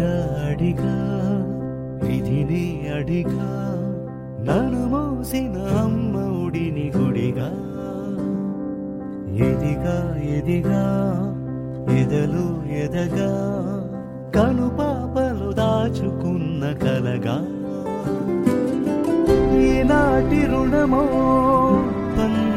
అడిగా అడిగా విధిని అడిగా నన్ను మోసిన అమ్మ ఒడిని గుడిగా ఎదిగా ఎదిగా ఎదలు ఎదగా కను పాపలు దాచుకున్న కలగా ఈనాటి రుణమో